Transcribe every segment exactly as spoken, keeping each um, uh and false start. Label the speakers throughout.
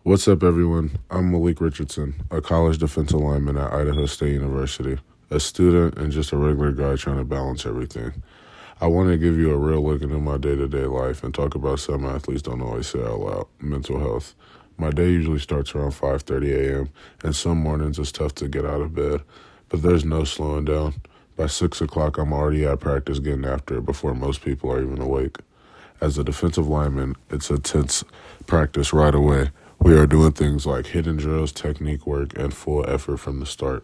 Speaker 1: What's up, everyone? I'm Malik Richardson, a college defensive lineman at Idaho State University, a student and just a regular guy trying to balance everything. I want to give you a real look into my day-to-day life and talk about something athletes don't always say out loud, mental health. My day usually starts around five thirty a.m., and some mornings it's tough to get out of bed, but there's no slowing down. By six o'clock, I'm already at practice getting after it before most people are even awake. As a defensive lineman, it's intense practice right away. We are doing things like hidden drills, technique work, and full effort from the start.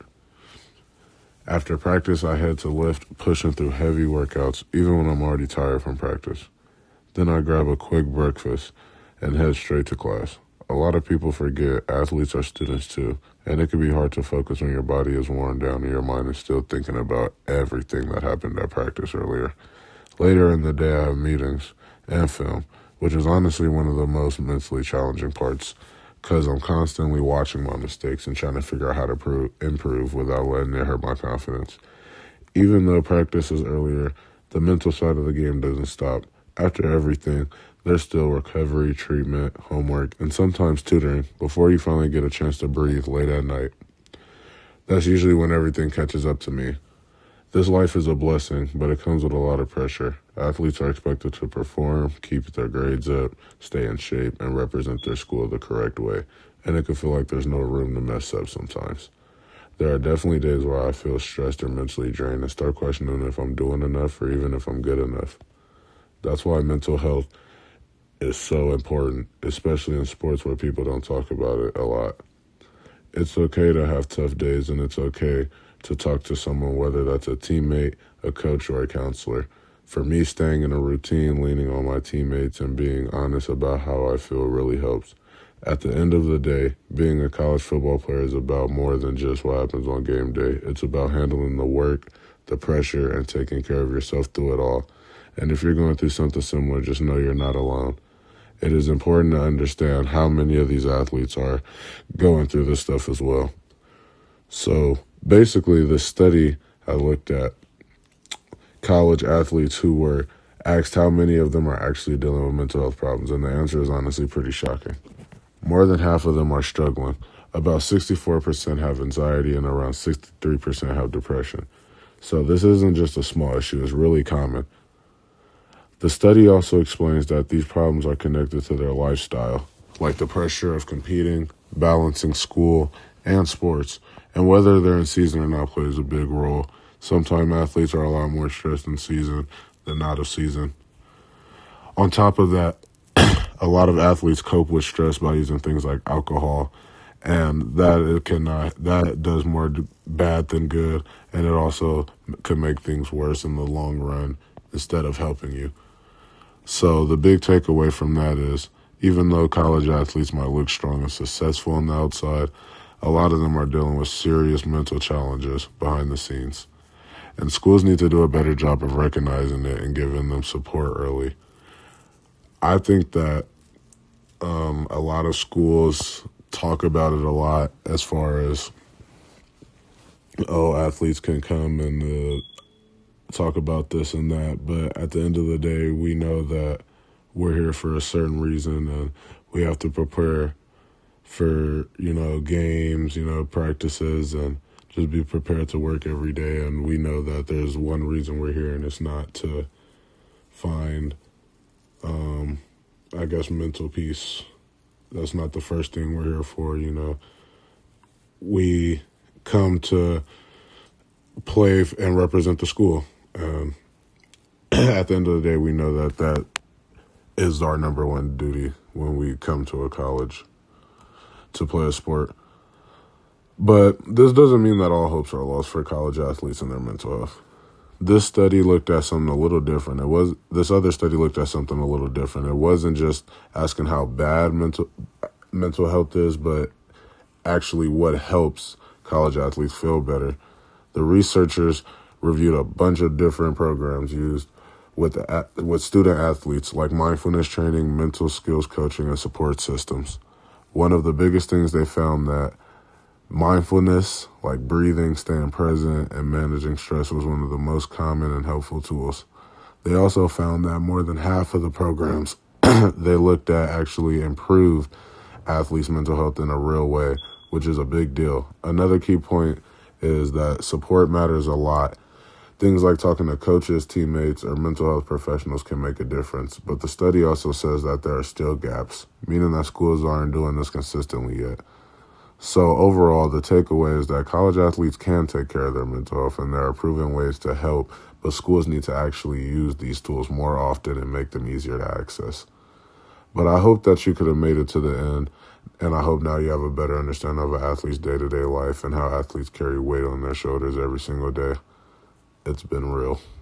Speaker 1: After practice, I head to lift, pushing through heavy workouts, even when I'm already tired from practice. Then I grab a quick breakfast and head straight to class. A lot of people forget athletes are students too, and it can be hard to focus when your body is worn down and your mind is still thinking about everything that happened at practice earlier. Later in the day, I have meetings and film, which is honestly one of the most mentally challenging parts because I'm constantly watching my mistakes and trying to figure out how to prove, improve without letting it hurt my confidence. Even though practice is earlier, the mental side of the game doesn't stop. After everything, there's still recovery, treatment, homework, and sometimes tutoring before you finally get a chance to breathe late at night. That's usually when everything catches up to me. This life is a blessing, but it comes with a lot of pressure. Athletes are expected to perform, keep their grades up, stay in shape, and represent their school the correct way, and it can feel like there's no room to mess up sometimes. There are definitely days where I feel stressed or mentally drained and start questioning if I'm doing enough or even if I'm good enough. That's why mental health is so important, especially in sports where people don't talk about it a lot. It's okay to have tough days, and it's okay to talk to someone, whether that's a teammate, a coach, or a counselor. For me, staying in a routine, leaning on my teammates, and being honest about how I feel really helps. At the end of the day, being a college football player is about more than just what happens on game day. It's about handling the work, the pressure, and taking care of yourself through it all. And if you're going through something similar, just know you're not alone. It is important to understand how many of these athletes are going through this stuff as well. So basically, this study I looked at college athletes who were asked how many of them are actually dealing with mental health problems, and the answer is honestly pretty shocking. More than half of them are struggling. About sixty-four percent have anxiety and around sixty-three percent have depression. So this isn't just a small issue, it's really common. The study also explains that these problems are connected to their lifestyle, like the pressure of competing, balancing school and sports, and whether they're in season or not plays a big role. Sometimes athletes are a lot more stressed in season than out of season. On top of that, a lot of athletes cope with stress by using things like alcohol, and that it cannot that does more bad than good, and it also can make things worse in the long run instead of helping you. So the big takeaway from that is, even though college athletes might look strong and successful on the outside, a lot of them are dealing with serious mental challenges behind the scenes. And schools need to do a better job of recognizing it and giving them support early. I think that um, a lot of schools talk about it a lot as far as, oh, athletes can come and uh, talk about this and that. But at the end of the day, we know that we're here for a certain reason, and we have to prepare for, you know, games, you know, practices, and just be prepared to work every day. And we know that there's one reason we're here, and it's not to find, um, I guess, mental peace. That's not the first thing we're here for, you know. We come to play and represent the school. And at the end of the day, we know that that is our number one duty when we come to a college to play a sport. But this doesn't mean that all hopes are lost for college athletes and their mental health. This study looked at something a little different. It was this other study looked at something a little different. It wasn't just asking how bad mental mental health is, but actually what helps college athletes feel better. The researchers reviewed a bunch of different programs used with the, with student athletes, like mindfulness training, mental skills coaching, and support systems. One of the biggest things they found that mindfulness, like breathing, staying present, and managing stress, was one of the most common and helpful tools. They also found that more than half of the programs they looked at actually improved athletes' mental health in a real way, which is a big deal. Another key point is that support matters a lot. Things like talking to coaches, teammates, or mental health professionals can make a difference, but the study also says that there are still gaps, meaning that schools aren't doing this consistently yet. So overall, the takeaway is that college athletes can take care of their mental health, and there are proven ways to help, but schools need to actually use these tools more often and make them easier to access. But I hope that you could have made it to the end, and I hope now you have a better understanding of an athlete's day-to-day life and how athletes carry weight on their shoulders every single day. It's been real.